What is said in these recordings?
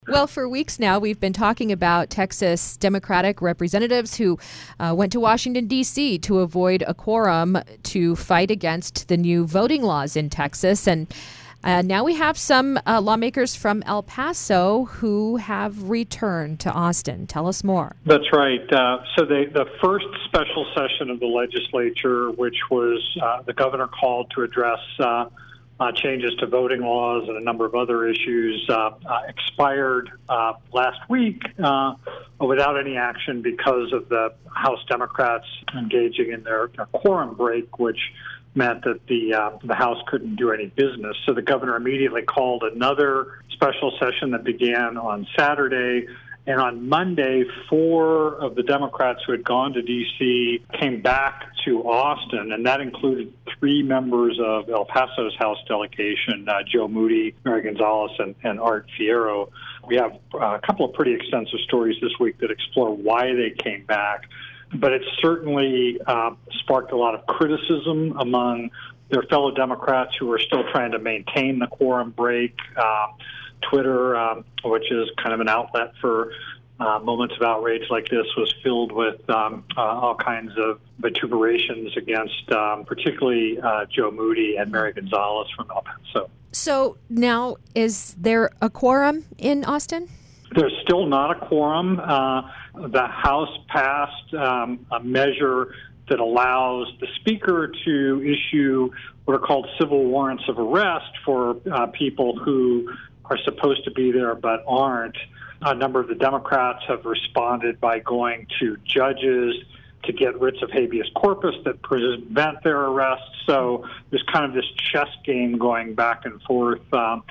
Well, for weeks now, we've been talking about Texas Democratic representatives who went to Washington, D.C. to avoid a quorum to fight against the new voting laws in Texas. And now we have some lawmakers from El Paso who have returned to Austin. Tell us more. That's right. So the first special session of the legislature, which was the governor called to address changes to voting laws and a number of other issues, expired last week without any action because of the House Democrats engaging in their quorum break, which meant that the House couldn't do any business. So the governor immediately called another special session that began on Saturday. And on Monday, 4 of the Democrats who had gone to D.C. came back to Austin, and that included 3 members of El Paso's House delegation, Joe Moody, Mary Gonzalez, and Art Fierro. We have a couple of pretty extensive stories this week that explore why they came back, but it certainly sparked a lot of criticism among their fellow Democrats who are still trying to maintain the quorum break. Twitter, which is kind of an outlet for moments of outrage like this, was filled with all kinds of vituperations against particularly Joe Moody and Mary Gonzalez from El Paso. So now, is there a quorum in Austin? There's still not a quorum. The House passed a measure that allows the Speaker to issue what are called civil warrants of arrest for people who are supposed to be there but aren't. A number of the Democrats have responded by going to judges to get writs of habeas corpus that prevent their arrests. So there's kind of this chess game going back and forth.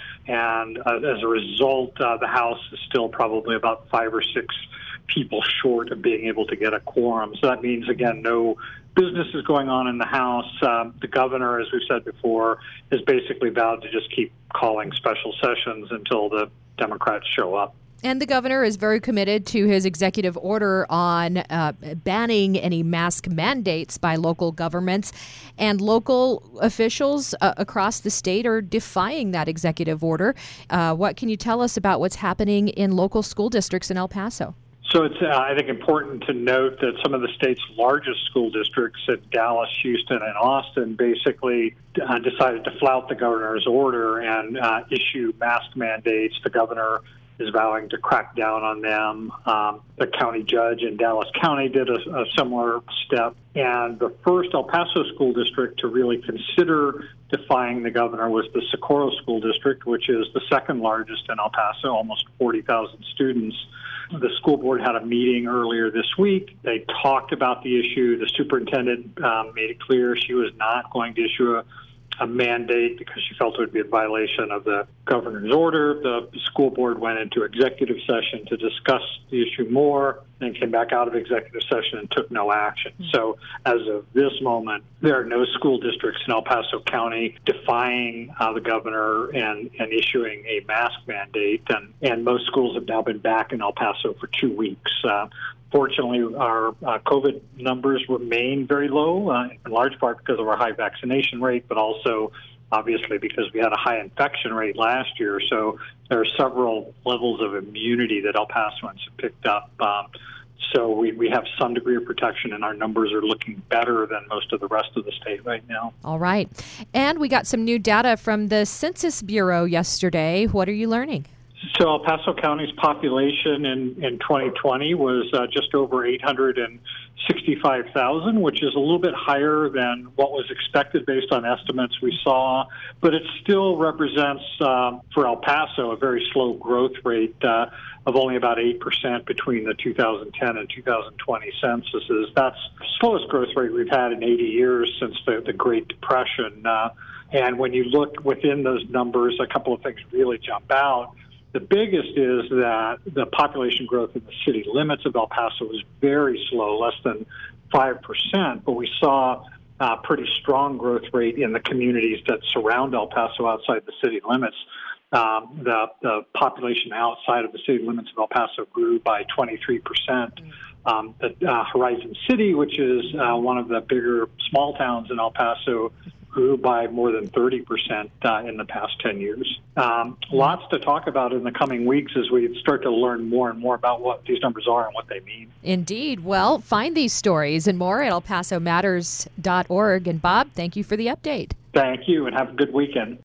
And as a result, the House is still probably about 5 or 6 people short of being able to get a quorum. So that means, again, no business is going on in the House. The governor, as we've said before, has basically vowed to just keep calling special sessions until the Democrats show up. And the governor is very committed to his executive order on banning any mask mandates by local governments. And local officials across the state are defying that executive order. What can you tell us about what's happening in local school districts in El Paso? So it's, I think, important to note that some of the state's largest school districts at Dallas, Houston, and Austin basically decided to flout the governor's order and issue mask mandates. The governor is vowing to crack down on them. The county judge in Dallas County did a similar step. And the first El Paso school district to really consider defying the governor was the Socorro School District, which is the second largest in El Paso, almost 40,000 students. The school board had a meeting earlier this week. They talked about the issue. The superintendent made it clear she was not going to issue a mandate because she felt it would be a violation of the governor's order. The school board went into executive session to discuss the issue more, then came back out of executive session and took no action. So as of this moment, there are no school districts in El Paso County defying the governor and issuing a mask mandate. And most schools have now been back in El Paso for 2 weeks. Fortunately, our COVID numbers remain very low, in large part because of our high vaccination rate, but also obviously because we had a high infection rate last year. So there are several levels of immunity that El Pasoans have picked up. So we have some degree of protection, and our numbers are looking better than most of the rest of the state right now. All right. And we got some new data from the Census Bureau yesterday. What are you learning? So El Paso County's population in 2020 was just over 865,000, which is a little bit higher than what was expected based on estimates we saw. But it still represents, for El Paso, a very slow growth rate of only about 8% between the 2010 and 2020 censuses. That's the slowest growth rate we've had in 80 years since the Great Depression. And when you look within those numbers, a couple of things really jump out. The biggest is that the population growth in the city limits of El Paso was very slow, less than 5%, but we saw a pretty strong growth rate in the communities that surround El Paso outside the city limits. The population outside of the city limits of El Paso grew by 23%. Horizon City, which is one of the bigger small towns in El Paso, grew by more than 30% in the past 10 years. Lots to talk about in the coming weeks as we start to learn more and more about what these numbers are and what they mean. Indeed. Well, find these stories and more at elpasomatters.org. And Bob, thank you for the update. Thank you, and have a good weekend.